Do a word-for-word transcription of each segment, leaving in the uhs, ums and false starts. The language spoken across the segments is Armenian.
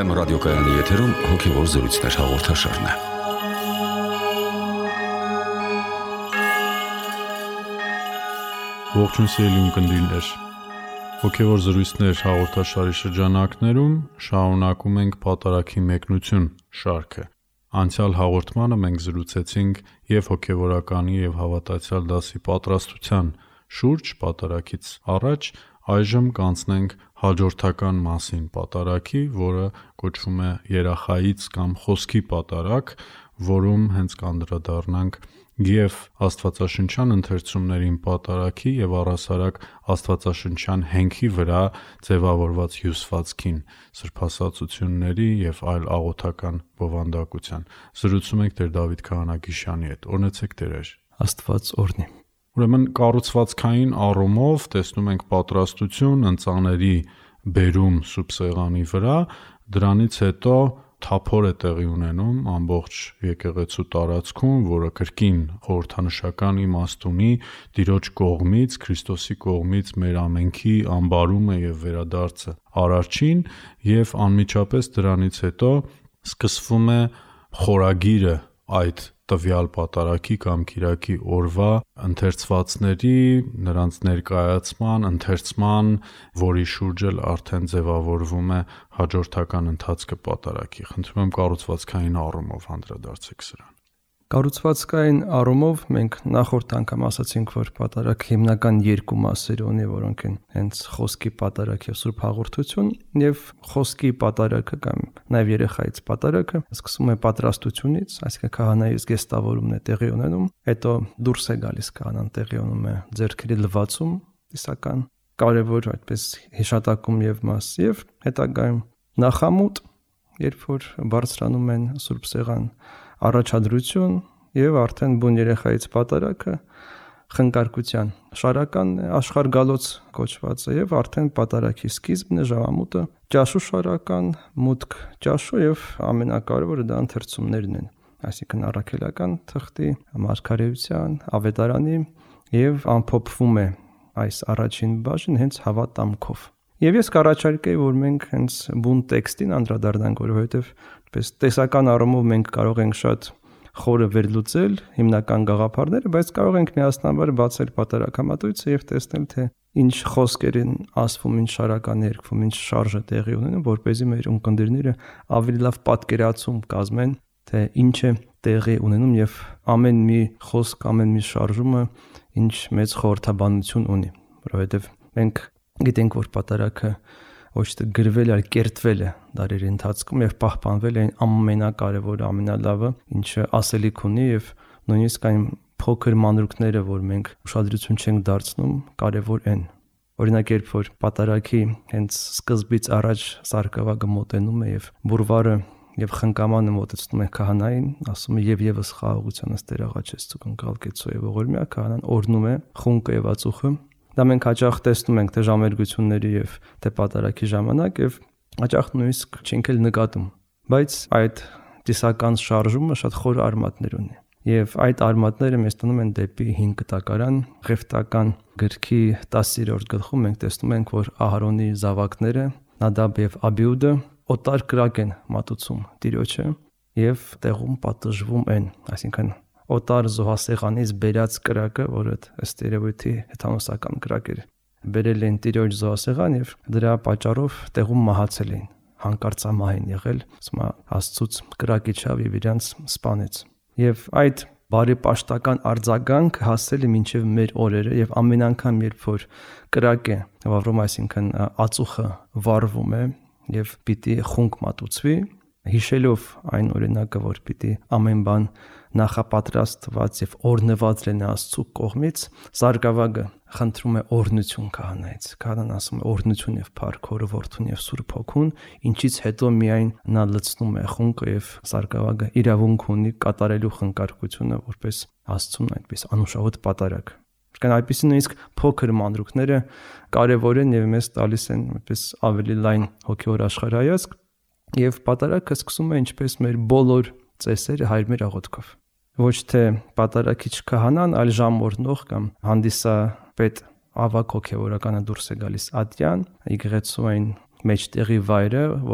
Բթեմ ռադիոկայանի եթերում հոգևոր զրույցներ հաղորդաշարն է։ Ողջույն սիրելի ունկնդիրներ։ Հոգևոր զրույցներ հաղորդաշարի շրջանակներում շարունակում ենք Պատարագի մեկնություն շարքը։ Անցյալ հաղորդմանը մենք զրուցեցինք եւ հոգևորականի եւ հավատացյալ դասի պատրաստության շուրջ Պատարագից առաջ, այժմ կանցնենք հաջորդական մասին Պատարագի, որը կոչվում է երախայից կամ խոսքի պատարագ, որում հենց կանդրադառնանք եւ աստվածաշնչյան ընթերցումներին Պատարագի եւ առասարակ աստվածաշնչյան հենքի վրա ձևավորված հյուսվածքին, սրբասացությունների եւ այլ աղոթական բովանդակության։ Զրուցում ենք Տեր Դավիթ Քահանագիշյանի հետ։ Օրհնեցեք Տեր։ Աստված օրհնի։ Ուրեմն կառուցվածքային առումով տեսնում ենք պատրաստություն, ընծաների բերում սուրբ սեղանի վրա, դրանից հետո թափոր է տեղի ունենում ամբողջ եկեղեցու տարածքում, որը կրկին խորհրդանշական իմաստ ունի Տիրոջ կողմից, Քրիստոսի կողմից մեր ամենքի ամբարումը եւ վերադարձը Արարչին, եւ անմիջապես դրանից հետո սկսվում է խորագիրը այդ տվյալ Պատարագի կամ Կիրակի օրվա ընթերցվածների, նրանց ներկայացման, ընթերցման, որի շուրջ էլ արդեն ձևավորվում է հաջորդական ընթացքը Պատարագի։ Խնդրում եմ կառուցվածքային առումով անդրադարձեք սրան։ Կառուցվածքային առումով մենք նախորդ անգամ ասացինք, որ Պատարագը հիմնական երկու մասեր ունի, որոնք են հենց խոսքի պատարագ եւ սուրբ հաղորդություն, եւ խոսքի պատարագը կամ նաեւ երեխայից պատարագը սկսում է պատրաստությունից, այսինքն քահանայի զգեստավորումն է տեղի ունենում, հետո դուրս է գալիս քահանան, տեղի ունենում է ձեռքերի լվացում, իսական կարևոր այդպես հիշատակում եւ մաս, եւ հետագայում նախամուտ, երբ որ բարձրանում են սուրբ սեղան, առաջադրություն եւ արդեն բուն երեխայից պատարագը խնկարկության շարական աշխարհգալոց կոչված է եւ արդեն Պատարագի սկիզբն է, ժամամուտը, ճաշու շարական, մուտք ճաշու եւ ամենակարևորը դա ընթերցումներն են, այսինքն առաքելական թղթի, մարգարեության, ավետարանի եւ ամփոփվում է այս առաջին բաժին հենց հավատամքով։ Եվ ես կառաջարկեի, որ մենք հենց բուն տեքստին անդրադառնանք, որովհետև պես տեսական առումով մենք կարող ենք շատ խորը վերլուծել հիմնական գաղափարները, բայց կարող ենք միասնաբար բացել Պատարագամատույցը եւ տեսնել, թե ինչ խոսքեր են ասվում, ինչ շարական երգվում, ինչ շարժը տեղի ունենում, որպեսզի մեր ունկնդիրները ավելի լավ պատկերացում կազմեն, թե ինչ է տեղի ունենում եւ ամեն մի խոսք, ամեն մի շարժումը ինչ մեծ խորհրդաբանություն ունի, որովհետև մենք գիտենք, որ Պատարագը ոչ թե գրվել, այլ կերտվել է դարերի ընթացքում եւ պահպանվել է ամենակարևորը, ամենալավը, ինչը ասելիք ունի եւ նույնիսկ այն փոքր մանրուքները, որ մենք ուշադրություն չենք դարձնում, կարևոր են։ Օրինակ, երբ որ Պատարագի հենց սկզբից առաջ սարկավագը մոտենում է եւ բուրվարը եւ խնկամանը մոտեցնում է քահանային, ասում է եւ եւս խաղաղությանս Տեր աղաչեցու կնկալ կեցու եւ ողորմյա, քահանան օրհնում է խունկը եւ ածուխը։ Դա մենք հաճախ տեսնում ենք թե ժամերգությունների եւ թե Պատարագի ժամանակ եւ հաճախ նույնիսկ չենք էլ նկատում, բայց այդ տիսական շարժումը շատ խոր արմատներ ունի եւ այդ արմատները մեզ տանում են դեպի հին կտակարան, Ղևտական գրքի տասերորդ գլխում մենք տեսնում ենք, որ Ահարոնի զավակները Նադաբ եւ Աբիուդը օտար կրակ են մատուցում Տիրոջը եւ տեղում պատժվում են, այսինքն օտար զոհասեղանից բերած կրակը, որը ըստ երևույթի հեթանոսական կրակ էր, բերել են Տիրոջ զոհասեղան եւ դրա պատճառով տեղում մահացել են, հանկարծամահ են եղել, ասում է Աստծուց կրակի չավ եւ իրանց սպանեց։ Եվ այդ բարեպաշտական արձագանքը հասել է մինչև մեր օրերը եւ ամեն անգամ երբ որ կրակ է վառվում, այսինքն ածուխը վառվում է եւ պիտի խունկ մատուցվի, հիշելով այն օրինակը, որ պիտի ամեն բան նախապատրաստված եւ օրնված լինի Աստծու կողմից, Սարգսակը խնդրում է օրհնություն քահանայից։ Քահանան ասում է օրհնություն եւ փառք Հորը, Որդուն եւ Սուրբ Հոգուն, ինչից հետո միայն նա լցնում է խունկը եւ Սարգսակը իրավունք ունի կատարելու խնկարկությունը որպես Աստծուն այդպես անուշահոտ պատարագ։ Կան այդպիսի նույնիսկ փոքր մանրուքները կարևոր են եւ մեզ տալիս են այդպես ավելի լայն հոգեոր աշխարհայացք եւ պատարագը սկսում է ինչպես մեր բոլոր ծեսերը հայր մեր աղոթքով։ Ոչ թե պատարագիչ քահանան, այլ ժամօրնող կամ հանդիսապետ ավակ հոգևորականը դուրս է գալիս ատյան, եկեղեցու այն մեջտեղի վայրը, որը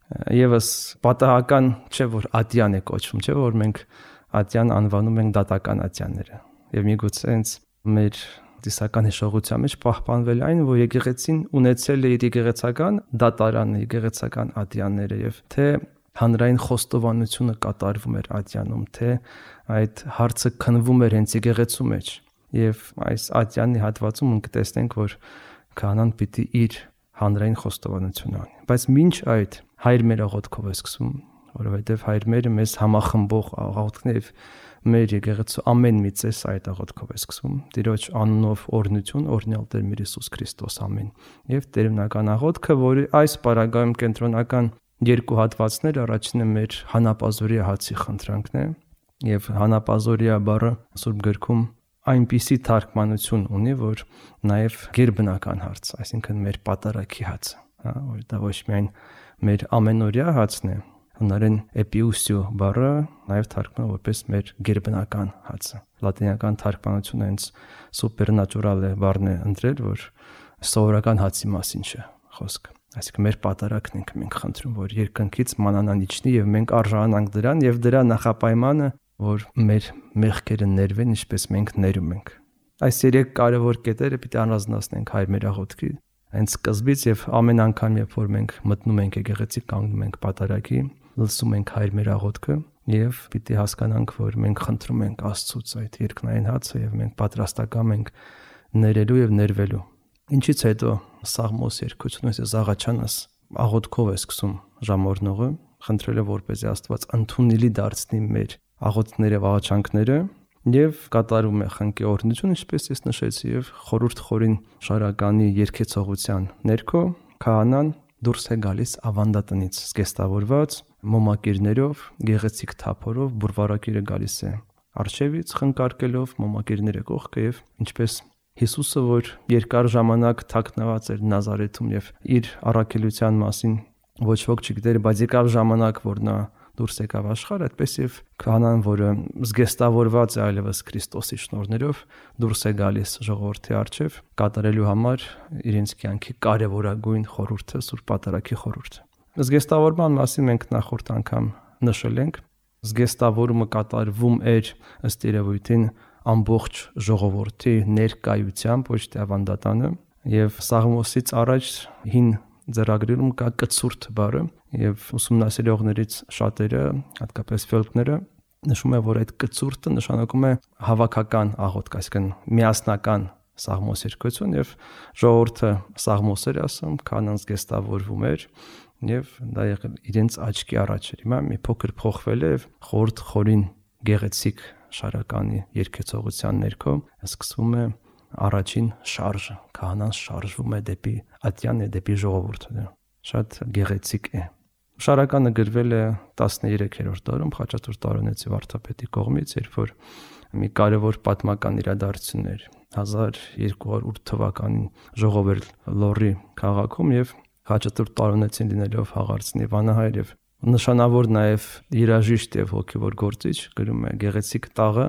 Եվս պատահական չէ, որ ատյան է կոչվում, չէ, որ մենք ատյան անվանում ենք դատական ատյանները։ Եվ միգուցե հենց մեր դիսական հիշողության մեջ պահպանվել այն, որ եկեղեցին ունեցել է իր եկեղեցական դատարանը, եկեղեցական ատյանները եւ թե հանրային խոստովանությունը կատարվում էր ատյանում, թե այդ հարցը քննվում էր հենց եկեղեցու մեջ։ Եվ այս ատյանի հատվածում մենք տեսնենք, որ քահանան պիտի իր հանրային խոստովանությունը անի։ Բայց մինչ այդ հայր մեր աղոթքով է սկսվում, որովհետև հայր մերը մեզ համախմբող աղոթքն է, մեր եկեղեցու ամեն մի ծես այդ աղոթքով է սկսվում։ Տիրոջ անունով օրհնություն, օրհնյալ Տեր մեր Հիսուս Քրիստոս, ամեն։ Եվ տերունական աղոթքը, որի այս պարագայում կենտրոնական երկու հատվածներ, առաջինը մեր հանապազորիա հացի խնդրանքն է, եւ հանապազորիա բառը Սուրբ գրքում այնպիսի թարգմանություն ունի, որ նաեւ գերբնական հարց, այսինքն մեր պատարագի հացը, հա, որ դա ոչ միայն մեր ամենօրյա հացն է, հունարեն էպիուսիո բառը նաև թարգմանվում որպես մեր գերբնական հացը։ Լատինական թարգմանությունը հենց supernatural բառն է ընտրել, որ սովորական հացի մասին չէ խոսքը։ Այսինքն մեր պատարագն ենք մենք խնդրում, որ երկնքից մանանան իջնի եւ մենք արժանանանք դրան եւ դրա նախապայմանը, որ մեր մեղքերը ներվեն, ինչպես մենք ներում ենք։ Այս երեք կարևոր կետերը պիտի առանձնացնենք հայր մեր աղոթքի հենց սկզբից եւ ամեն անգամ, երբ որ մենք մտնում ենք եկեղեցի, կանգնում ենք պատարագի, լսում ենք հայր մեր աղոթքը եւ պիտի հասկանանք, որ մենք խնդրում ենք Աստծուց այդ երկնային հացը եւ մենք պատրաստական ենք ներելու եւ ներվելու։ Ինչից հետո Սաղմոս երկությունը Զաղաչանս աղոթքով է սկսում ժամորնողը, խնդրելով որպեսզի Աստված ընդունելի դարձնի մեր աղոթքները, աղաչանքները եւ կատարում է խնկի օրհնություն, ինչպես ես նշեցի, եւ խորուրդ խորին շարականի երկեցողության ներքո քահանան դուրս է գալիս ավանդատնից զգեստավորված մոմակիրներով, գեղեցիկ թափորով, բուրվարակիրը գալիս է արշևից խնկարկելով մոմակիրները կողքը եւ ինչպես Հիսուսը, որ երկար ժամանակ թաքնված էր Նազարեթում եւ իր առաքելության մասին ոչ ոք չգիտեր, բայց եկավ ժամանակ, որ նա դուրս եկավ աշխարհ, այդպես եւ քահանան, որը զգեստավորված է այլևս Քրիստոսի շնորհներով, դուրս է գալիս ժողովրդի առջև կատարելու համար իրենց կյանքի կարևորագույն խորհուրդը, Սուրբ Պատարագի խորհուրդը։ Զգեստավորման մասին մենք նախորդ անգամ նշել ենք, զգեստավորումը կատարվում էր ըստ երևույթին ամբողջ ժողովրդի ներկայությամբ, ոչ թե ավանդատանը, եւ Սաղմոսից առաջ հին ձեռագրերում կա կցուրդ բառը եւ ուսումնասիրողներից շատերը, հատկապես ֆելկները, նշում է, որ այդ կցուրդը նշանակում է հավաքական աղոթք, այսինքն միասնական Սաղմոս երկություն եւ ժողովուրդը Սաղմոսեր ասում, կանանց զգեստավորվում էր եւ դա եղել իրենց աչքի առաջ էր։ Հիմա մի փոքր փոխվել է եւ խորտ խորին գեղեցիկ շարականի երկեցողության ներքո սկսվում է առաջին շարժը, քահանան շարժվում է դեպի ատյան է, դեպի ժողովուրդը։ Շատ գեղեցիկ է։ Շարականը գրվել է տասներեքերորդ դարում Խաչատուր Տարոնեցի վարդապետի կողմից, երբ որ մի կարևոր պատմական իրադարձություն էր հազար երկու հարյուր ութ թվականին ժողովել Լոռի քաղաքում եւ Խաչատուր Տարոնեցին լինելով հաղարծնի վանահայր եւ նշանավոր նաեւ երաժիշտ եւ հոգեվոր գործիչ, գրում է գեղեցիկ տաղը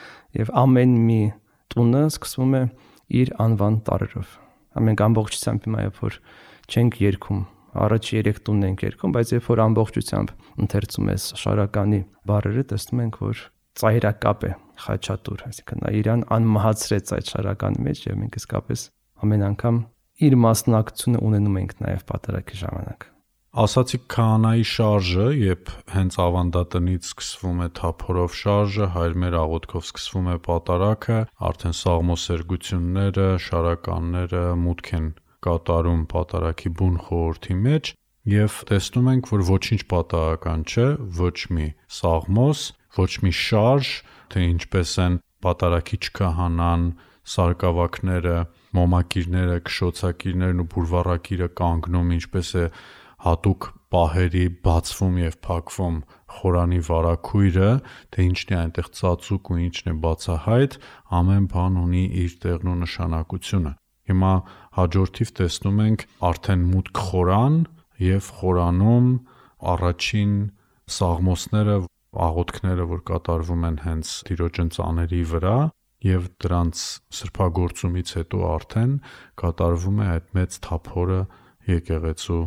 եւ ամեն մի տունը սկսվում է իր անվան տարրերով։ Մենք ամբողջությամբ հիմա երբ որ չենք երգում, առաջ երեք տունն ենք երգում, բայց երբ որ ամբողջությամբ ընթերցում ես շարականի բառերը, տեսնում ենք, որ ծայրակապ է Խաչատուր, այսինքն նա իրան անմահացրեց այդ շարականի մեջ եւ մենք իսկապես ամեն անգամ իր մասնակցությունը ունենում ենք նաեւ պատարագի ժամանակ։ Ասացիք քահանայի շարժը, երբ հենց ավանդատնից սկսվում է թափորով շարժը, հայր մեր աղոթքով սկսվում է պատարագը, արդեն սաղմոսերգությունները, շարականները մուտք են կատարում պատարագի բուն խորհրդի մեջ եւ տեսնում ենք, որ ոչինչ պատահական չէ, ոչ մի սաղմոս, ոչ մի շարժ, թե ինչպես են պատարագիչ քահանան, սարկավակները, մոմակիրները, քշոցակիրներն ու բուրվառակիրը կանգնում, ինչպես է հատուկ պահերի բացվում եւ փակվում խորանի վարակույրը, թե ինչն է այնտեղ ծածուկ ու ինչն է բացահայտ, ամեն բան ունի իր տեղն ու նշանակությունը։ Հիմա հաջորդիվ տեսնում ենք արդեն մուտք խորան եւ խորանում առաջին սաղմոսները, աղոթքները, որ կատարվում են հենց Տիրոջ ընծաների վրա եւ դրանց սրբագործումից հետո արդեն կատարվում է այդ մեծ թափորը եկեղեցու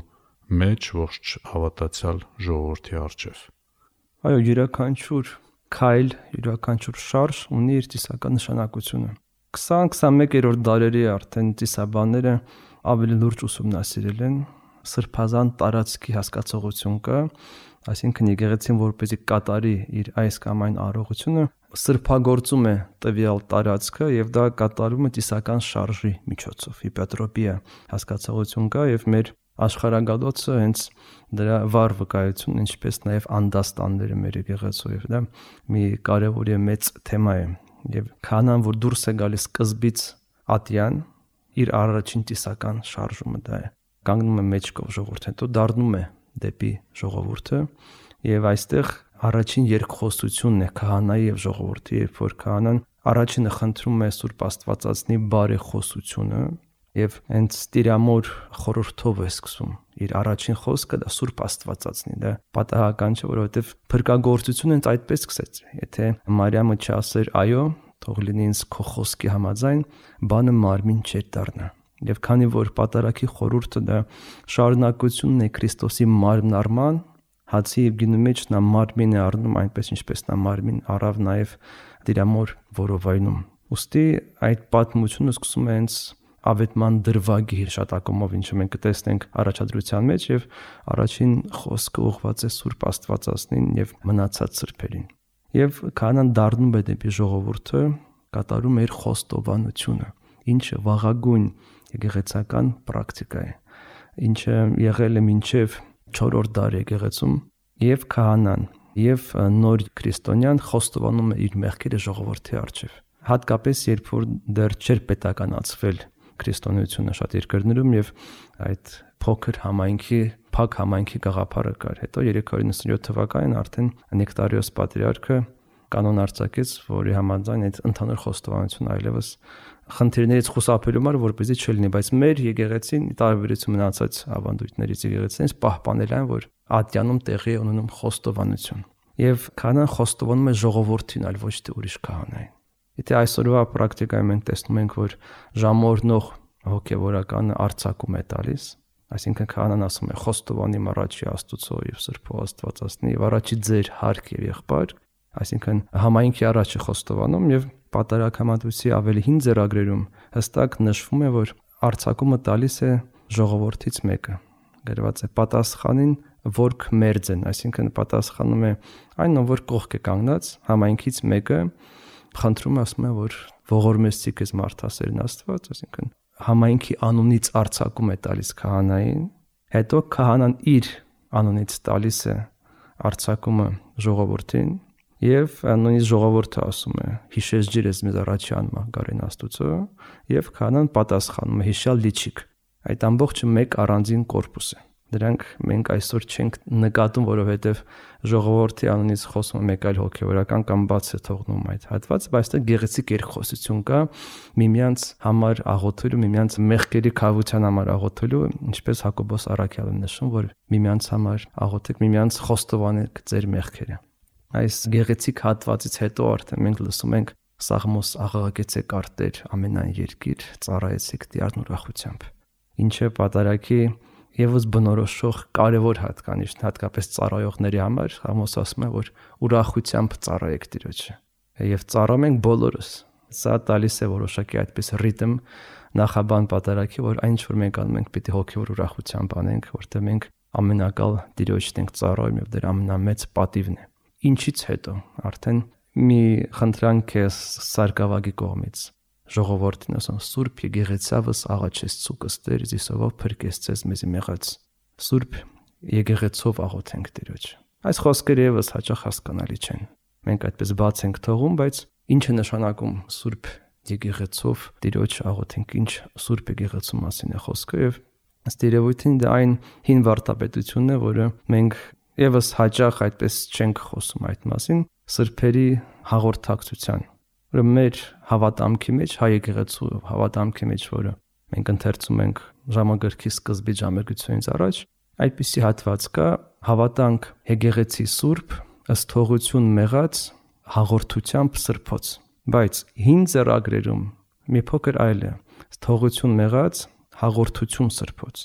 մեջ ողջ հավատացյալ ժողովրդի առջև։ Այո, յուրաքանչյուր քայլ, յուրաքանչյուր շարժ ունի իր ծիսական նշանակությունը։ քսան-քսանմեկերորդ դարերի արդեն ծիսաբանները ավելի լուրջ ուսումնասիրել են սրբազան տարածքի հասկացողություն կա, այսինքն եկեղեցին որպեսզի կատարի իր այս կամ այն արարողությունը, սրբագործում է տվյալ տարածքը եւ դա կատարում է ծիսական շարժի միջոցով։ Հիպոտրոպիա հասկացողություն կա եւ մեր աշխարհագալոցը հենց դրա վառ վկայություն, ինչպես նաեւ անդաստանները մեր եկեղեցու եւ դա մի կարեւոր եւ մեծ թեմա է։ Եվ քանան որ դուրս է գալիս սկզբից ատյան, իր առաջին ծիսական շարժումը դա է։ Կանգնում է մեջքով ժողովուրդը, հետո դառնում է դեպի ժողովուրդը եւ այստեղ առաջին երկխոսությունն է քահանայի եւ ժողովրդի, երբ որ քահանան առաջինը խնդրում է Սուրբ Աստվածածնի բարեխոսությունը եւ հենց Տիրամոր խորհրդով է սկսում իր առաջին խոսքը դա Սուրբ Աստվածածնի, դա պատահական չէ, որովհետեւ փրկagorցությունը հենց այդպես սկսեց։ Եթե Մարիամը չասեր այո, թող լինի ինձ քո խոսքի համաձայն, բանը մարմին չէր դառնա։ Եվ քանի որ պատարագի խորհուրդը դա շարունակությունն է Քրիստոսի մարմնարման, հացի եւ գինու մեջ նա մարմին է առնում այնպես ինչպես նա մարմին առավ նաեւ Տիրամոր որովայնում։ Ոստի այդ պատմությունը սկսում է հենց ավետման դրվագի հիշատակումով, ինչը մենք կտեսնենք առաջադրության մեջ եւ առաջին խոսքը ուղղված է Սուրբ Աստվածածնին եւ մնացած սրբերին։ Եվ քահանան դառնում է դեպի ժողովուրդը, կատարում է իր խոստովանությունը, ինչը վաղագույն եկեղեցական պրակտիկա է, ինչը եղել է մինչև չորրորդ դար եկեղեցում, եւ քահանան եւ նոր քրիստոնյան խոստովանում է իր մեղքերը ժողովրդի առջև։ Հատկապես երբ որ դեռ չէր պետականացվել քրիստոնեությունը շատ երկրներում եւ այդ փոքր համայնքի, փակ համայնքի գաղափարը կար։ Հետո երեք հարյուր նվսանյոթ թվականին արդեն Նեկտարիոս պատրիարքը կանոն արձակեց, որի համաձայն այդ ընդհանուր խոստովանությունը այլևս խնդիրներից խուսափելու համար որպեսզի չլինի, բայց մեր եկեղեցին տարբերություն մնացած ավանդույթներից եկեղեցիներից պահպանել են, որ ատյանում տեղի է ունենում խոստովանություն։ Եվ քահանան խոստովանում է ժողովրդին, այլ ոչ թե ուրիշ քահանային։ Եթե այսօրվա պրակտիկայում մենք տեսնում ենք, որ ժամօրնող հոգևորականը արձակում է տալիս, այսինքն քահանան ասում է խոստովանի առաջի Աստծո եւ Սրբո Աստվածածնի եւ առաջի ձեր հարկ եւ եղբայր, այսինքն համայնքի առաջի խոստովանում եւ պատարագամատույցի ավելի հին ձեռագրերում հստակ նշվում է, որ արձակումը տալիս է ժողովրդից մեկը։ Գրված է պատասխանին որք մերձ են, այսինքն պատասխանում է այն, որ կողք է կանգնած, համայնքից մեկը խնդրում ասում է, որ ողորմեցի քեզ մարդասերն Աստված, այսինքն համայնքի անունից արձակում է տալիս քահանային, հետո քահանան իր անունից տալիս է արձակումը ժողովրդին եւ նույնիսկ ժողովուրդը ասում է հիշես ջիր ես մեզ առաջի անմահ գարեն Աստուծո եւ քահանան պատասխանում է հիշալ լիչիկ։ Այդ ամբողջը մեկ առանձին կորպուս է։ Դրանք մենք այսօր չենք նկատում, որովհետև ժողովրդի անունից խոսում է մեկ այլ հոգևորական կամ բաց է թողնում այդ հատվածը, բայց այստեղ գեղեցիկ երկխոսություն կա միմյանց համար աղոթելու, միմյանց մեղքերի քավության համար աղոթելու, ինչպես Հակոբոս առաքյալը նշում, որ միմյանց համար աղոթեք, միմյանց խոստովանեք ձեր մեղքերը։ Այս գեղեցիկ հատվածից հետո արդեն մենք լսում ենք Սաղմոս աղաղակեցեք արտեր ամենայն երկիր, ծառայեցեք Տիրոջ ուրախությամբ, ինչը պատարագի Եվս բնորոշող կարևոր հատկանիշն հատկապես ծառայողների համար Սաղմոս ասում է, որ ուրախությամբ ծառայեք Տիրոջը։ Եվ ծառայում ենք բոլորս։ Սա տալիս է որոշակի այդպես ռիթմ նախաբան պատարագի, որ այն ինչ որ մենք անում ենք, պիտի հոգևոր ուրախությամբ անենք, որտեղ մենք ամենակալ Տիրոջն ենք ծառայում եւ դրա ամենամեծ պատիվն է։ Ինչից հետո արդեն մի խնդրանք է Սարգսակի կողմից ժողովրդին ասում Սուրբ եկեղեցավս աղաչես ցուկս Տեր Զիսովով փրկեցես մեզի մեղած Սուրբ եկեղեցով աղոթենք Տիրոջ։ Այս խոսքերը եւս հաճախ հասկանալի չեն։ Մենք այդպես բաց ենք թողում, բայց ինչ է նշանակում Սուրբ եկեղեցով Տիրոջ աղոթենք, ինչ Սուրբ եկեղեցու մասին է խոսքը եւ ըստ երևույթին դա այն հին վարդապետությունն է, որը մենք եւս հաճախ այդպես չենք խոսում այդ մասին սրբերի հաղորդակցության մեր հավատամքի մեջ հայ եկեղեցու հավատամքի մեջ, որը մենք ընթերցում ենք ժամագրքի սկզբի ժամերգությունից առաջ, այդպիսի հատված կա հավատանք եկեղեցի սուրբ ըստ թողություն մեղած հաղորդությամբ սրբոց, բայց հին ձեռագրերում մի փոքր այլ է, թողություն մեղած հաղորդություն սրբոց,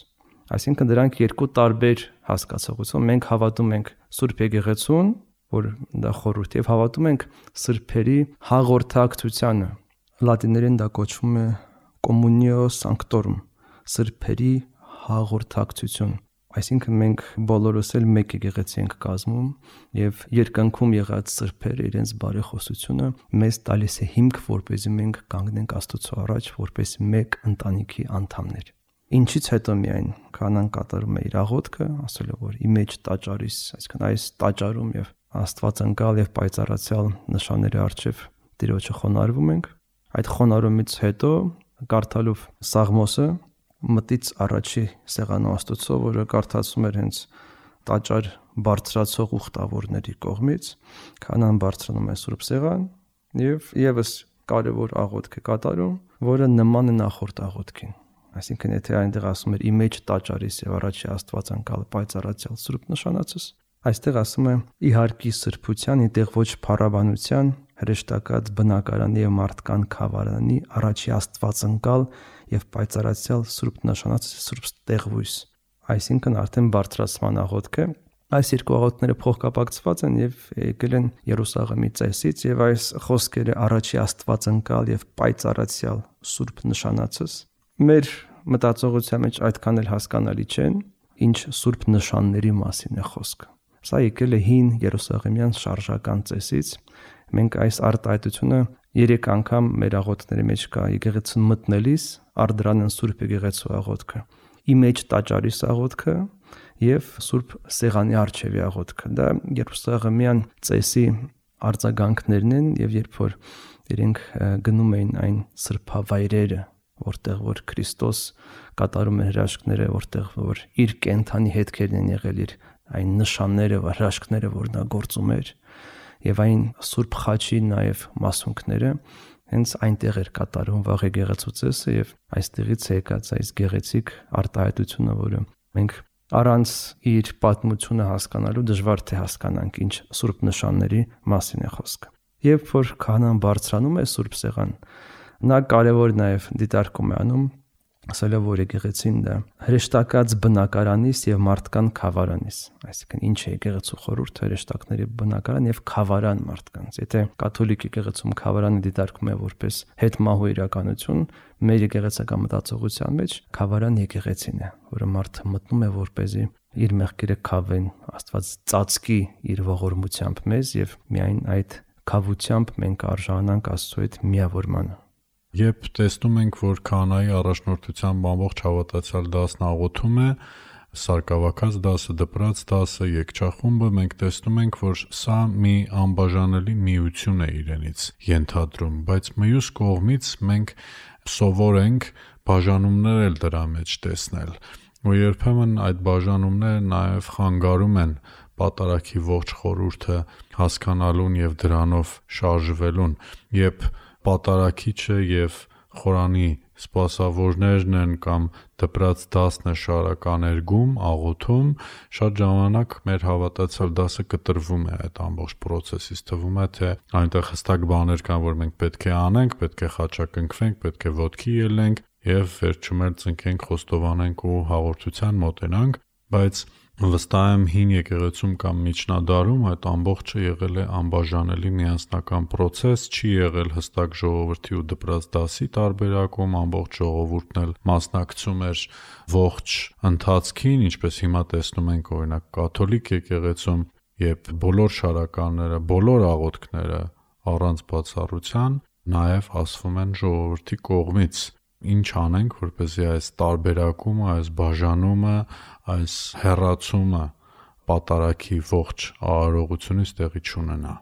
Այսինքն դրանք երկու տարբեր հասկացողություն։ Մենք հավատում ենք Սուրբ Եկեղեցուն, որ դա խորհուրդ, եւ հավատում ենք սրբերի հաղորդակցությանը։ Լատիներեն դա կոչվում է Communio Sanctorum, սրբերի հաղորդակցություն։ Այսինքն մենք բոլորս էլ մեկ եկեղեցի ենք կազմում եւ երկնքում եղած սրբերը իրենց բարեխոսությունը մեզ տալիս է հիմք, որպեսզի մենք կանգնենք Աստծո առաջ որպես մեկ ընտանիքի անդամներ։ Ինչից հետո միայն քանան կատարում է իր աղոթքը, ասելով որ ի մեջ տաճարիս, այսինքն այս տաճարում եւ Աստվածընկալ եւ պայծառացյալ նշանների առջև Տիրոջը խոնարհվում ենք։ Այդ խոնարհումից հետո կարդալով Սաղմոսը մտից առաջի սեղանու Աստծո, որը կարդացում էր հենց տաճար բարձրացող ուխտավորների կողմից, քանան բարձրանում է Սուրբ Սեղան եւ եւս կարեւոր աղոթք է կատարում, որը նման է նախորդ աղոթքին։ Այսինքն եթե այնտեղ ասում էր ի մեջ տաճարիս եւ առաջի Աստվածանկալ պայծառացյալ Սուրբ նշանածս, այստեղ ասում է իհարկի սրբության, այնտեղ ոչ փառաբանության, հրեշտակած բնակարանի եւ մարդկան խավարանի առաջի Աստվածընկալ եւ պայծառացյալ Սուրբ նշանածս Սուրբ Ստեղվույս։ Այսինքն արդեն բարձրացման աղոթքը։ Այս երկու աղոթքները փոխկապակցված են եւ եկել են Երուսաղեմի ծեսից եւ այս խոսքերը առաջի Աստվածընկալ եւ պայծառացյալ Սուրբ նշանածս մեր մտածողության մեջ այդքան էլ հասկանալի չեն, ինչ սուրբ նշանների մասին է խոսքը։ Սա եկել է հին Երուսաղեմյան շարժական ծեսից։ Մենք այս արտահայտությունը երեք անգամ մեր աղոթքների մեջ կա եկեղեցուն մտնելիս, արդրան են Սուրբ Եկեղեցու աղոթքը, ի մեջ տաճարիս աղոթքը եւ Սուրբ Սեղանի առջևի աղոթքը։ Դա Երուսաղեմյան ծեսի արձագանքներն են եւ երբ որ իրենք գնում էին այն սրբավայրերը, որտեղ որ Քրիստոս կատարում է հրաշքները, որտեղ որ իր կենթանի հետքերն են եղել, իր այն նշանները, հրաշքները, որ նա գործում էր, եւ այն Սուրբ Խաչի նաեւ մասունքները, հենց այնտեղ էր կատարում վաղ եկեղեցու ծեսը եւ այստեղից է եկած այս գեղեցիկ արտահայտությունը, որը մենք առանց իր պատմությունը հասկանալու դժվար թե հասկանանք ինչ Սուրբ նշանների մասին է խոսքը։ Երբ որ քահանան բարձրանում է Սուրբ Սեղան, նա կարևոր նաև դիտարկում է անում, ասելով որ եկեղեցին դա հրեշտակած բնակարանից եւ մարդկան խավարանից, այսինքն ինչ է եկեղեցու խորհուրդ հրեշտակների բնակարան եւ խավարան մարդկանց։ Եթե կաթոլիկ եկեղեցում խավարանը դիտարկում է որպես հետմահու իրականություն, մեր եկեղեցական մտածողության մեջ խավարան եկեղեցին է, որը մարդը մտնում է որպեսզի իր մեղքերը խավեն, Աստված ծածկի իր ողորմությամբ մեզ եւ միայն այդ խավությամբ մենք արժանանք Աստծո հետ միավորմանը։ Երբ տեսնում ենք, որ քահանայի առաջնորդությամբ ամբողջ հավատացյալ դասն աղոթում է, սարկավաքած դասը, դպրաց դասը, եկչախումբը, մենք տեսնում ենք, որ սա մի անբաժանելի միություն է իրենից ենթադրում, բայց մյուս կողմից մենք սովոր ենք բաժանումներ էլ դրա մեջ տեսնել, ու երբեմն այդ բաժանումները նաև խանգարում են պատարագի ողջ խորհուրդը հասկանալուն եւ դրանով շարժվելուն, երբ պատարագիչը եւ խորանի սպասավորներն են կամ դպրաց դասն է շարականերգում, աղոթում, շատ ժամանակ մեր հավատացյալ դասը կտրվում է այդ ամբողջ process-ից, թվում է թե այնտեղ հստակ բաներ կան, որ մենք պետք է անենք, պետք է խաչակնքվենք, պետք է ոտքի ելենք եւ վերջում էլ ծնկենք, խոստովանենք ու հաղորդության մոտենանք, բայց վստահ եմ հին եկեղեցում կամ միջնադարում այդ ամբողջը եղել է անբաժանելի միասնական process, չի եղել հստակ ժողովրդի ու դպրաց դասի տարբերակում, ամբողջ ժողովուրդն էլ մասնակցում էր ողջ ընթացքին, ինչպես հիմա տեսնում ենք օրինակ կաթոլիկ եկեղեցում, երբ բոլոր շարականները, բոլոր աղոթքները առանց բացառության նաև ասվում են ժողովրդի կողմից։ Ինչ անենք, որպեսզի այս տարբերակումը, այս բաժանումը, այս հեռացումը պատարագի ողջ արարողությունից տեղի չունենա։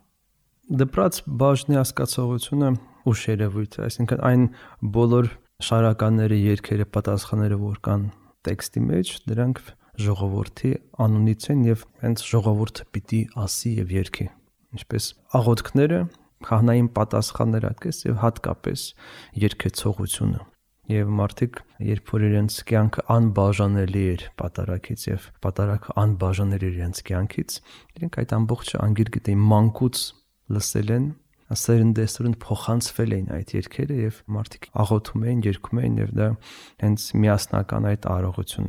Դպրաց բաժնի հասկացողությունը ուշ երևույթ է, այսինքն այն բոլոր շարականները, երգերը, պատասխանները, որ կան տեքստի մեջ, դրանք ժողովրդի անունից են եւ հենց ժողովուրդը պիտի ասի եւ երգի։ Ինչպես աղոթքները, քահանային պատասխանները, այդպես եւ հատկապես երգեցողությունը։ Եվ մարդիկ, երբ որ իրենց կյանքը անբաժանելի էր պատարագից եւ պատարագը անբաժանել էր իրենց կյանքից, իրենք այդ ամբողջը անգիր գիտեին մանկուց լսել են, սերնդեսուրն փոխանցվել էին այդ երգերը եւ մարդիկ աղոթում էին, երգում էին եւ դա հենց միասնական այդ արարողությունն է։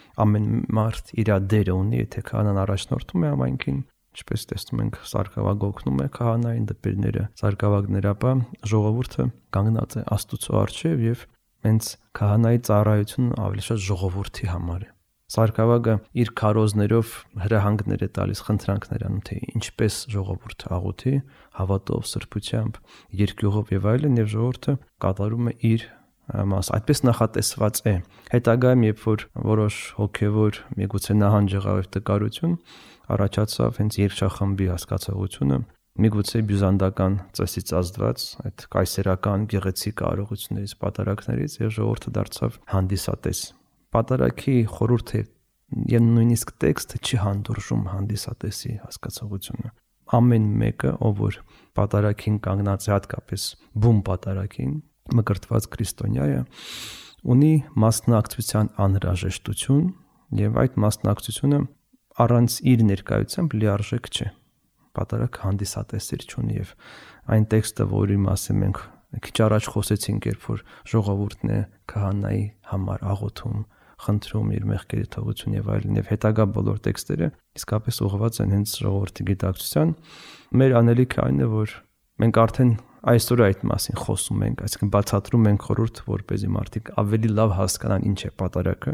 ամեն մարդ իր դերը ունի, եթե քահանան առաջնորդում է համայնքին, ինչպես տեսնում ենք սարգսավագ օգնում է քահանային դպիրները, սարգսավագներ, ապա ժողովուրդը կանգնած է Աստծո առջև եւ հենց քահանայի ծառայությունն ավելի շատ ժողովրդի համար է։ Սարգսավագը իր քարոզներով հրահանգներ է տալիս, խնդրանքներ անում, թե ինչպես ժողովուրդը աղոթի, հավատով, սրբությամբ, երկյուղով եւ այլն, եւ ժողովուրդը կատարում է իր մասը։ Այդպես նախատեսված է։ Հետագայում, երբ որ որոշ հոգեվոր միգուցե նահանջ եղավ տկարություն, առաջացավ հենց երկշախմբի հասկացողությունը, միգուցե բյուզանդական ծեսից ազդված այդ կայսերական գեղեցիկ կարողություններից, պատարակներից, եւ ժողովուրդը դարձավ հանդիսատես։ Պատարակի խորհուրդը եւ նույնիսկ տեքստը չի հանդուրժում հանդիսատեսի հասկացողությունը։ Ամեն մեկը, ով որ պատարակին կանգնած է, հատկապես բուն պատարակին, մկրտված քրիստոնյայը, ունի մասնակցության անհրաժեշտություն եւ այդ մասնակցությունը առանց իր ներկայությամբ լիարժեք չէ։ Պատարակ հանդիսատեսիր չունի եւ այն տեքստը, որի մասին մենք քիչ առաջ խոսեցինք, երբ որ ժողովուրդն է քահանայի համար աղոթում, խնդրում իր մեղքերի թողություն եւ այլն, եւ հետագա բոլոր տեքստերը իսկապես ուղղված են հենց ժողովրդի գիտակցության։ Մեր անելիքը այն է, որ մենք արդեն այսօր այդ մասին խոսում ենք, այսինքն բացատրում ենք խորհուրդ, որպեսզի մարդիկ ավելի լավ հասկանան ինչ է պատարակը,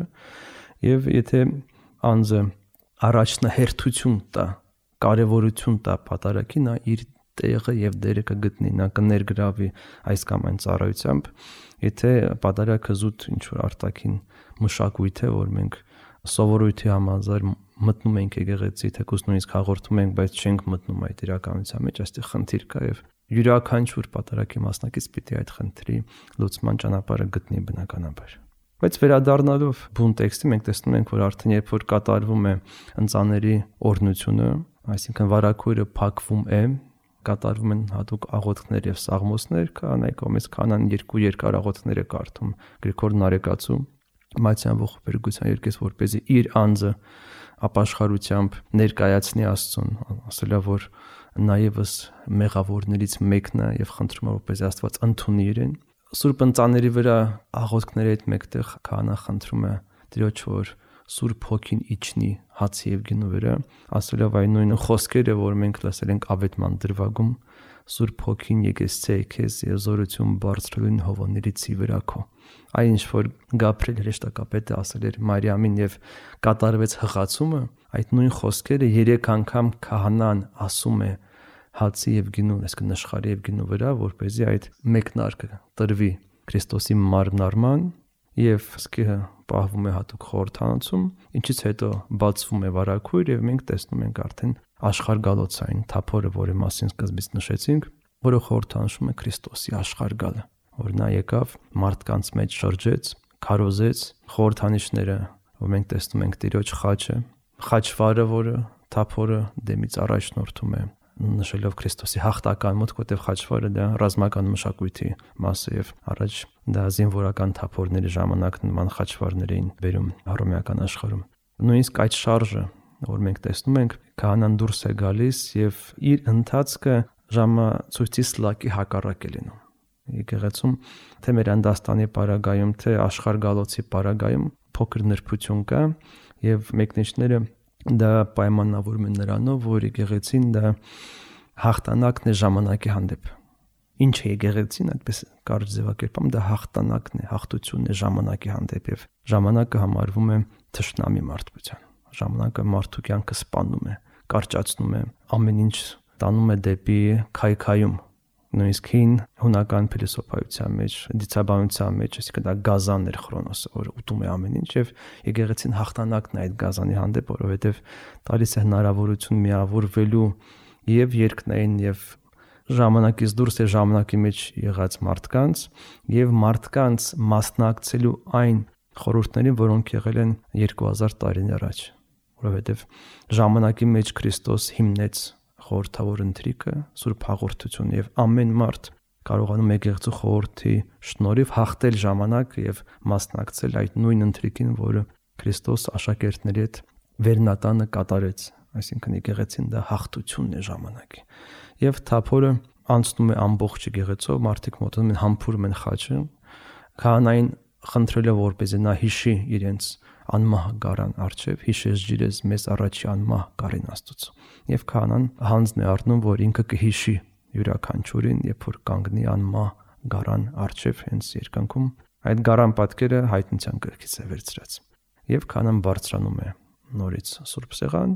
եւ եթե անձը առաջնահերթություն տա, կարևորություն տա պատարակի, նա իր տեղը եւ դերը կգտնի, նա կներգրավի այս կամ այն ծառայությամբ, եթե պատարակը զուտ ինչ որ արտաքին մշակույթ է, որ մենք սովորույթի համաձայն մտնում ենք եկեղեցի, թեկուզ նույնիսկ հաղորդում ենք, բայց չենք մտնում այդ իրականության մեջ, այստեղ խնդիր կա եւ յուրաքանչյուր պատարակի մասնակից պիտի այդ խնդրի լուծման ճանապարհը գտնի բնականաբար։ Բայց վերադառնալով բուն տեքստի, մենք տեսնում ենք, որ արդեն երբ որ կատարվում է ընծաների օրհնությունը, այսինքն վարագույրը փակվում է, կատարվում են հատուկ աղոթքներ եւ սաղմոսներ, քահանայի կողմից քահանան երկու երկար աղոթքներ է կարդում Գրիգոր Նարեկացու Մատյան ողբերգության երկես, որպեսզի իր անձը ապաշխարությամբ ներկայացնի Աստծուն, ասելա որ նա եւս մեղավորներից մեկն է եւ խնդրում է, որպեսզի Աստված ընդունի իրեն։ Սուրբ ընծաների վրա աղոթքների հետ մեկտեղ քահանա խնդրում է Տիրոջ, որ Սուրբ Հոգին իջնի հացի եւ գինու վրա, ասելով այն նույն խոսքերը, որ մենք լսել ենք ավետման դրվագում, Սուրբ Հոգին եկեցե քեզ եւ զորություն բարձրելուն հովաներից ի վրա քո։ Այն ինչ որ Գաբրիել հրեշտակապետը ասել էր Մարիամին եւ կատարվեց հղացումը, այդ նույն խոսքերը երեք անգամ քահանան ասում է հացի եւ գինու, այսինքն նշխարի եւ գինու վրա, որպեսզի այդ մեկնարկը տրվի Քրիստոսի մարմնարման եւ սկիհը պահվում է հատուկ խորհրդանոցում, ինչից հետո բացվում է վարագույր եւ մենք տեսնում ենք արդեն աշխարհգալոցային թափորը, որի մասին սկզբից նշեցինք, որը խորհրդանշում է Քրիստոսի աշխարհգալը, որ նա եկավ մարդկանց մեջ շրջեց, քարոզեց խորհրդանիշները, որ մենք տեսնում ենք Տիրոջ խաչը, խաչվարը, որը թափորը դեմից առաջնորդում է, նշելով Քրիստոսի հաղթական մուտք, որտեղ խաչվարը դա ռազմական մշակույթի մաս է եւ առաջ դա զինվորական թափորների ժամանակ նման խաչվարներ էին բերում հռոմեական աշխարհում։ Նույնիսկ այդ շարժը, որ մենք տեսնում ենք, քահանան դուրս է գալիս եւ իր ընթացքը ժամացույցի սլակի հակառակ է լինում։ Եկեղեցում թե մեր անդաստանի պարագայում, թե աշխարհգալոցի պարագայում փոքր նրբություն կա եւ մեկնիչները դա պայմանավորում են նրանով, որ եկեղեցին դա հաղթանակն է ժամանակի հանդեպ։ Ինչ է եկեղեցին, այդպես կարճ ձևակերպեմ, դա հաղթանակն է, հաղթությունն է ժամանակի հանդեպ եւ ժամանակը համարվում է թշնամի մարդկության։ Ժամանակը մարդու կյանքը սպանում է, կարճացնում է, ամեն ինչ տանում է դեպի քայքայում։ Նույնիսկ հին հունական փիլիսոփայության մեջ, դիցաբանության մեջ, այսինքն դա գազանն էր Քրոնոսը, որ ուտում է ամեն ինչ եւ եկեղեցին հաղթանակն է այդ գազանի հանդեպ, որովհետեւ տալիս է հնարավորություն միավորվելու եւ երկնային եւ ժամանակից դուրս է ժամանակի մեջ եղած մարդկանց եւ մարդկանց մասնակցելու այն խորհուրդներին, որոնք եղել են երկու հազար տարիներ առաջ, որովհետեւ ժամանակի մեջ Քրիստոս հիմնեց խորհրդավոր ընթրիքը, Սուրբ հաղորդություն եւ ամեն մարդ կարողանում է եկեղեցու խորհրդի շնորհիվ հաղթել ժամանակը եւ մասնակցել այդ նույն ընթրիկին, որը Քրիստոս աշակերտների հետ վերնատանը կատարեց, այսինքն եկեղեցին դա հաղթությունն է ժամանակի։ Եվ թափորը անցնում է ամբողջ եկեղեցով, մարդիկ մոտենում են, համբուրում են խաչը, քահանային խնդրել է որպեսզի նա հիշի իրենց անմահ գարան արչև, հիշես ջիրես մեզ առաջի անմահ գարին Աստծո։ Եվ քահանան հանձն է առնում, որ ինքը կհիշի յուրաքանչյուրին, երբ որ կանգնի անմահ գարան արչև հենց երկնքում, այդ գարան պատկերը հայտնության կրքից է վերցրած։ Եվ քահանան բարձրանում է նորից Սուրբ Սեղան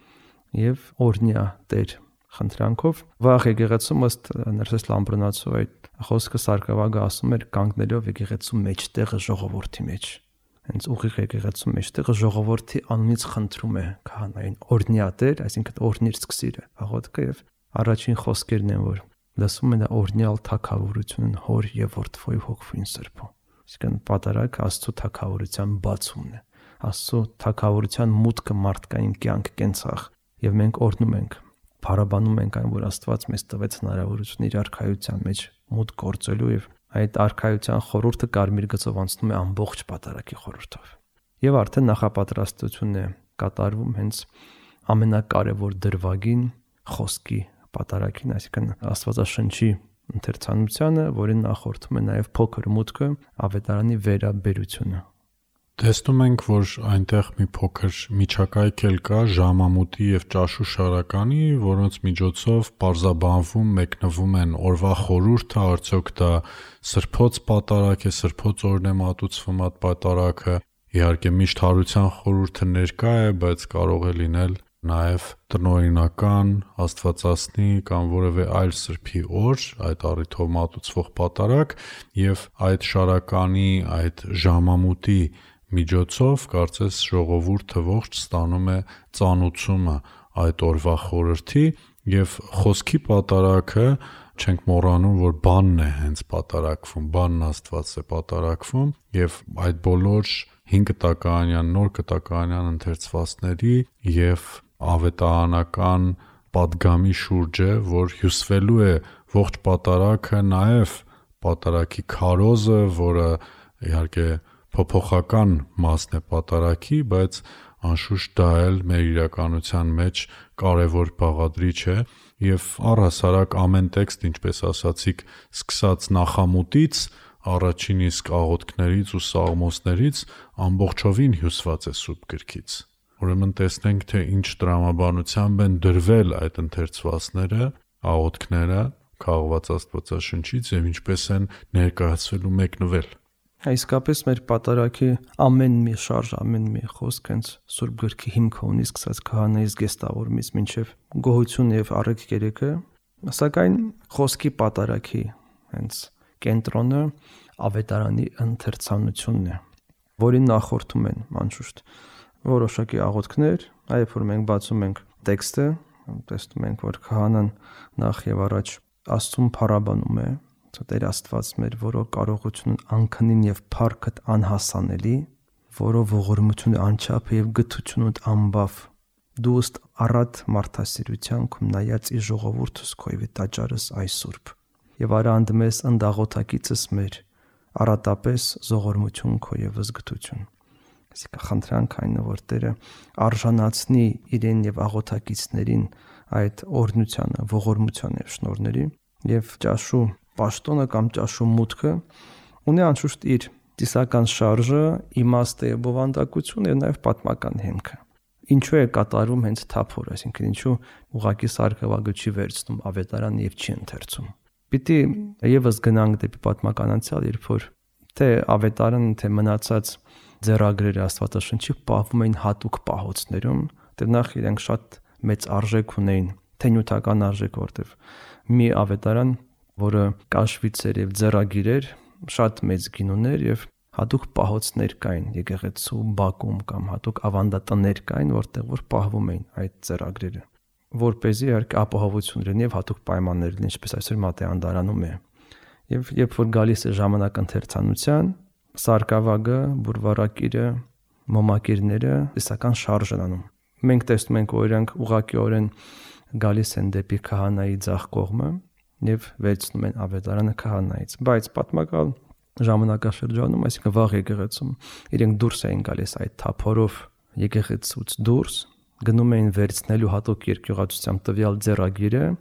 եւ օրհնյա Տեր խնդրանքով վաղ եկեղեցում ըստ Ներսես Լամբրոնացու այդ խոսքը Սարգսակը ասում էր կանգնելով եկեղեցու մեջտեղը ժողովրդի մեջ։ Հենց ուղիղ եկեղեցու մեջտեղը ժողովրդի անունից խնդրում է քահանային օրհնյա Տեր, այսինքն օրհնիր սկսիր աղոթքը եւ առաջին խոսքերն են, որ լսում են օրհնյալ թագավորությունն հոր եւ որդվոյ հոգվին սրբո։ Այսինքն պատարագ Աստծո թագավորության բացումն է։ Աստծո թագավորության մուտքը մարդկային կյանք կենցաղ եւ մենք օրհնում ենք, փառաբանում ենք այն, որ Աստված մեզ տվեց հնարավորություն իր արքայության մեջ մուտք գործելու եւ այդ արքայության խորհուրդը կարմիր գծով անցնում է ամբողջ պատարագի խորհրդով։ Եվ արդեն նախապատրաստությունն է կատարվում հենց ամենակարևոր դրվագին խոսքի պատարագին, այսինքն Աստվածաշնչի ընթերցանությանը, որին նախորդում է նաև փոքր մուտքը, ավետարանի վերաբերությունը։ Տեսնում ենք, որ այնտեղ մի փոքր միջակայք էլ կա ժամամուտի եւ ճաշու շարականի, որոնց միջոցով պարզաբանվում, մեկնվում են օրվա խորհուրդը, արդյոք դա սրբոց պատարագ է, սրբոց օրն է մատուցվում այդ պատարագը։ Իհարկե միշտ հարության խորհուրդը ներկա է, բայց կարող է լինել նաև տնօրինական, աստվածածնի կամ որևէ այլ սրբի օր, այդ առիթով մատուցվող պատարագ, եւ այդ շարականի, այդ ժամամուտի միջոցով կարծես ժողովուրդը ողջ ստանում է ծանուցումը այդ օրվա խորհրդի եւ խոսքի պատարագը չենք մոռանում, որ բանն է հենց պատարագվում, բանն Աստված է պատարագվում եւ այդ բոլոր հին կտակարանյան, նոր կտակարանյան ընթերցվածների եւ ավետարանական պատգամի շուրջը, որ հյուսվելու է ողջ պատարագը, նաև պատարագի քարոզը, որը իհարկե փոփոխական մասն է պատարագի, բայց անշուշտ դա էլ մեր իրականության մեջ կարևոր բաղադրիչ է եւ առհասարակ ամեն տեքստ, ինչպես ասացիք, սկսած նախամուտից, առաջին իսկ աղոթքներից ու սաղմոսներից ամբողջովին հյուսված է Սուրբ գրքից։ Ուրեմն տեսնենք, թե ինչ տրամաբանությամբ են դրվել այդ ընթերցվածները, աղոթքները, քաղված Աստվածաշնչից եւ ինչպես են ներկայացվել ու մեկնվել։ Իսկապես մեր պատարագի ամեն մի շարժ, ամեն մի խոսք հենց Սուրբ գրքի հիմքը ունի, սկսած քահանայից գեստավորումից մինչև գոհություն եւ առեկ կերեկը, սակայն խոսքի պատարագի հենց կենտրոնը ավետարանի ընթերցանությունն է, որին նախորդում են անշուշտ որոշակի աղոթքներ, այբ որ մենք բացում ենք տեքստը, տեսնում ենք, որ քահանան նախ եւ առաջ Աստծուն փառաբանում է, Տեր Աստված մեր, որո կարողությունն անքնին եւ փառքդ անհասանելի, որո ողորմությունը անչափ եւ գթությունդ անբավ, դու ըստ առատ մարդասիրության քո նայած ի ժողովուրդս քոյ տաճարս այսուրբ, եւ արա անդմես ընդաղոթակիցս մեր, առատապես ողորմություն քո եւ զգթություն։ Այսինքն խնդրանք այն է, որ Տերը արժանացնի իրեն եւ աղոթակիցներին այդ օրհնությանը, ողորմության եւ շնորհների, եւ ճաշու պաշտոնը կամ ճաշու մուտքը ունի անշուշտ իր տիսական շարժը, իմաստը եւ բովանդակությունը եւ նաեւ պատմական հիմքը։ Ինչու է կատարվում հենց թափոր, այսինքն ինչու ուղակի Սարգսակը չի վերցնում ավետարան եւ չի ընթերցում։ Պիտի եւս գնանք դեպի պատմական անցյալ, երբ որ թե ավետարանը, թե մնացած ձեռագրերը Աստվածաշնչի պահվում էին հատուկ պահոցներում, դեռ նախ իրենք շատ մեծ արժեք ունեին, թե նյութական արժեք, որտեղ մի ավետարան, որը կաշվից էր եւ ձեռագիր էր, շատ մեծ գին ուներ եւ հատուկ պահոցներ կային եկեղեցու բակում կամ հատուկ ավանդատներ կային, որտեղ որ պահվում էին այդ ձեռագրերը, որպեսզի իհարկե ապահովություն լինի եւ հատուկ պայմաններ լինի, ինչպես այսօր մատեանդարանում է։ Եվ երբ որ գալիս է ժամանակ ընթերցանության, Սարգսակը, բուրվարակիրը, մոմակիրները իսական շարժ են անում։ Մենք տեսնում ենք, որ իրանք ուղղակիորեն գալիս են դեպի քահանայի ձախ կողմը եւ վերցնում են ավետարանը քահանայից, բայց պատմական ժամանակաշրջանում, այսինքն վաղ եկեղեցում, իրենք դուրս էին գալիս այդ թափորով եկեղեցուց դուրս, գնում էին վերցնելու հատուկ երկյուղացությամբ տվյալ ձեռագիրը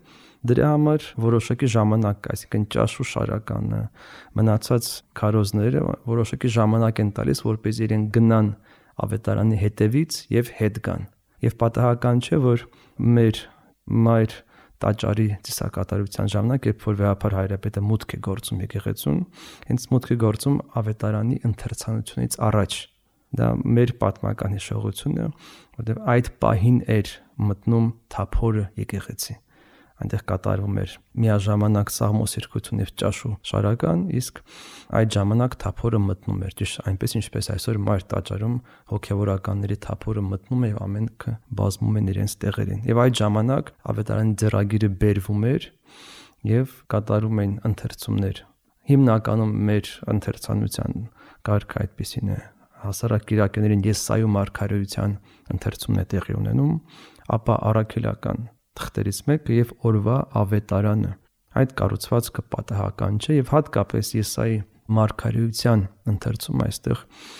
Դրա համար որոշակի ժամանակ, այսինքն ճաշու շարականը, մնացած քարոզները որոշակի ժամանակ են տալիս, որպեսզի իրեն գնան ավետարանի հետևից եւ հետ գան։ Եվ պատահական չէ, որ մեր մայր տաճարի ծիսակատարության ժամանակ, երբ որ վեհապար հայրապետը մուտք է գործում եկեղեցուն, հենց մուտք է գործում ավետարանի ընթերցանությունից առաջ։ Դա մեր պատմական հիշողությունն է, որտեղ այդ պահին էր մտնում թափորը եկեղեցի։ Այնտեղ կատարվում էր միաժամանակ սաղմոսիրքություն եւ ճաշու շարական, իսկ այդ ժամանակ թափորը մտնում էր, ճիշտ այնպես ինչպես այսօր մայր տաճարում հոգեվորականների թափորը մտնում է եւ ամենքը բազմում են իրենց տեղերին։ Եվ այդ ժամանակ ավետարանի ձեռագիրը բերվում էր եւ կատարում էին ընթերցումներ։ Հիմնականում մեր ընթերցանության կարգը այդպեսին է։ Հասարակ կիրակերներին Եսայու մարգարեության ընթերցումն է տեղի ունենում, ապա առաքելական թղթերից մեկը եւ օրվա ավետարանը։ Այդ կառուցվածքը պատահական չէ եւ հատկապես Եսայի մարգարեության ընթերցումը այստեղ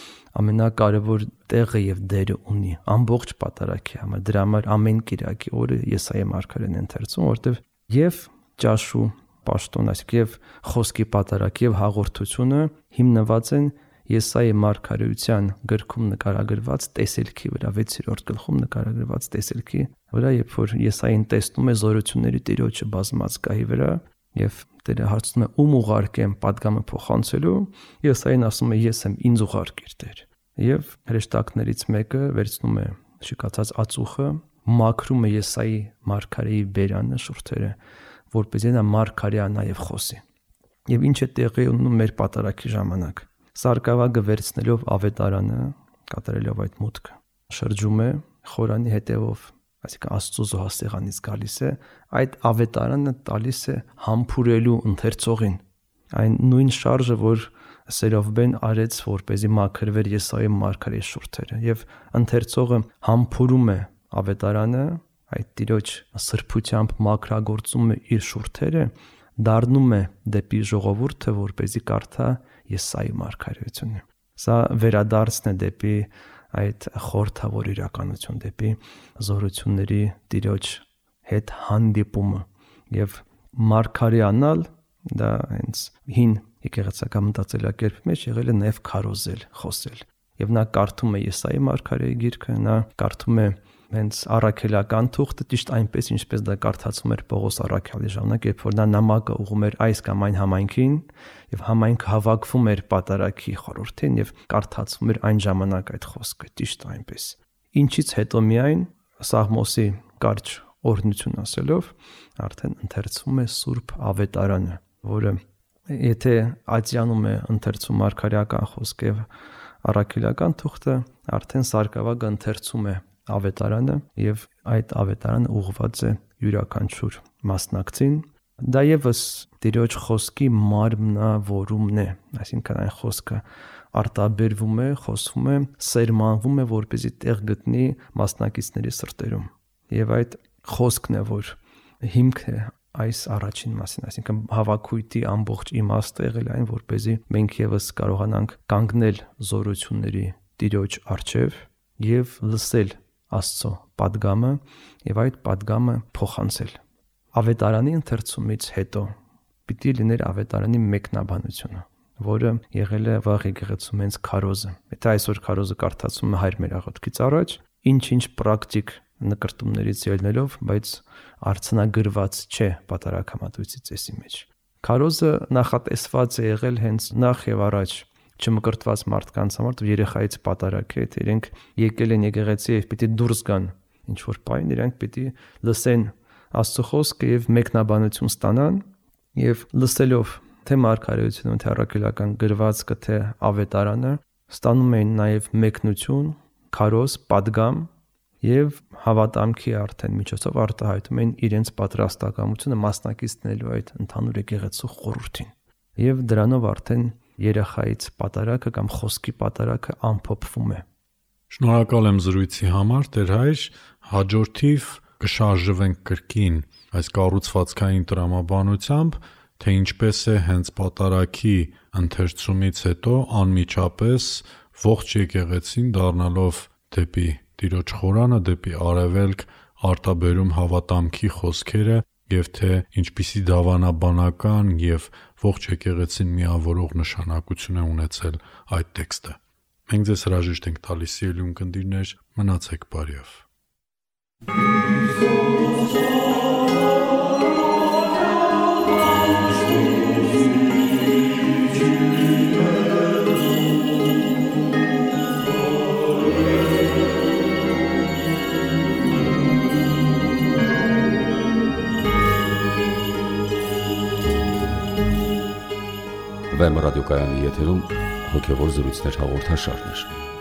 ամենակարևոր տեղը եւ դերը ունի ամբողջ պատարագի համար։ Դրա համար ամեն կիրակի օրը Եսայի մարգարեն ընթերցում, որտեղ եւ ճաշու պաշտոն, այսինքն եւ խոսքի պատարագ եւ հաղորդությունը հիմնված են Եսայի մարգարեության գրքում նկարագրված տեսելքի վրա, վեցերորդ գլխում նկարագրված տեսելքի վրա, երբ որ Եսային տեսնում է զորությունների Տիրոջը բազմած գահի վրա եւ Տերը հարցնում է ում ուղարկեմ պատգամը փոխանցելու, Եսային ասում է ես եմ, ինձ ուղարկիր Տեր։ Եվ հրեշտակներից մեկը վերցնում է շիկացած ածուխը, մաքրում է Եսայի մարգարեի բերանը, շուրթերը, որպեսզի նա մարգարեանա եւ խոսի։ Եվ ինչ է տեղի ունենում մեր պատարագի ժամանակ։ Սարգսակը վերցնելով ավետարանը, կատարելով այդ մուտքը, շրջում է խորանի հետևով, այսինքն Աստծո զոհասեղանից գալիս է, այդ ավետարանը տալիս է համբուրելու ընթերցողին։ Այն նույն շարժը, որ Սերովբեն արեց, որպեսզի մաքրվեր Եսայի մարգարեի շուրթերը, եւ ընթերցողը համբուրում է ավետարանը, այդ Տիրոջ սրբությամբ մաքրագործում է իր շուրթերը, դառնում է դեպի ժողովուրդը, որպեսզի կարդա Եսայի մարգարեությունը։ Սա վերադարձն է դեպի այդ խորթավոր իրականություն, դեպի զորությունների Տիրոջ հետ հանդիպումը եւ մարգարեանալ, դա հենց հին եկեղեցական մտածելակերպի մեջ եղել է նաեւ քարոզել, խոսել։ Եվ նա կարդում է Եսայի մարգարեի գիրքը, նա կարդում է հենց առաքելական թուղթը, ճիշտ այնպես ինչպես դա կարդացում էր Պողոս առաքյալի ժամանակ, երբ որ նա նամակը ուղում էր այս կամ այն համայնքին, եւ համայնքը հավաքվում էր պատարագի խորհրդին եւ կարդացում էր այն ժամանակ այդ խոսքը, ճիշտ այնպես։ Ինչից հետո միայն Սաղմոսի կարճ օրհնություն ասելով արդեն ընթերցվում է Սուրբ Ավետարանը, որը եթե ածյանում է ընթերցում մարգարեական խոսքը եւ առաքելական թուղթը, արդեն Սարգսակը ընթերցում է ավետարանը եւ այդ ավետարանը ուղղված է յուրաքանչյուր մասնակցին։ Դա եւս Տիրոջ խոսքի մարմնավորումն է, այսինքն այն խոսքը արտաբերվում է, խոսվում է, սերմանվում է, որպեսզի տեղ գտնի մասնակիցների սրտերում։ Եվ այդ խոսքն է, որ հիմք է այս առաջին մասին, այսինքն հավաքույթի ամբողջ իմաստը եղել այն, որպեսզի մենք եւս կարողանանք կանգնել զորությունների Տիրոջ առջև եւ լսել Աստծո պատգամը եւ այդ պատգամը փոխանցել։ Ավետարանի ընթերցումից հետո պիտի լիներ ավետարանի մեկնաբանությունը, որը եղել է վաղ եկեղեցում հենց քարոզը։ Եթե այսօր քարոզը կարդացում է հայր մեր աղոթքից առաջ, ինչ-ինչ պրակտիկ նկրտումներից ելնելով, բայց արցանագրված չէ պատարագամատույցի ծեսի մեջ։ Քարոզը նախատեսված է եղել հենց նախ եւ առաջ չմկրտված մարդկանց համար, որ երեխայից պատարագ է, թե իրենք եկել են եկեղեցի եւ պիտի դուրս գան ինչ որ պայն, իրենք պիտի լսեն Աստծո խոսքը եւ մեկնաբանություն ստանան եւ լսելով թե մարգարեությունը, թե առաքելական գրվածքը, թե ավետարանը, ստանում էին նաեւ մեկնություն, քարոզ, պատգամ եւ հավատամքի արդեն միջոցով արտահայտում էին իրենց պատրաստակամությունը մասնակիցնելու այդ ընդհանուր եկեղեցու խորհրդին։ Եվ դրանով արդեն երեխայից պատարագը կամ խոսքի պատարագը ամփոփվում է։ Շնորհակալ եմ զրույցի համար, Տեր հայր, հաջորդիվ կշարժվենք կրկին այս կառուցվածքային տրամաբանությամբ, թե ինչպես է հենց պատարագի ընթերցումից հետո անմիջապես ողջ եկեղեցին դառնալով դեպի Տիրոջ խորանը, դեպի արևելք արտաբերում հավատամքի խոսքերը եւ թե ինչպիսի դավանաբանական եւ ողջ եկեղեցին միավորող նշանակություն է ունեցել այդ տեքստը։ Մենք ձեզ հրաժեշտ ենք տալիս, սիրելի ունկնդիրներ, մնացեք բարյավ։ Վեմ ռադիոկայանի եթերում հոգևոր զրույցներ հաղորդաշարներ։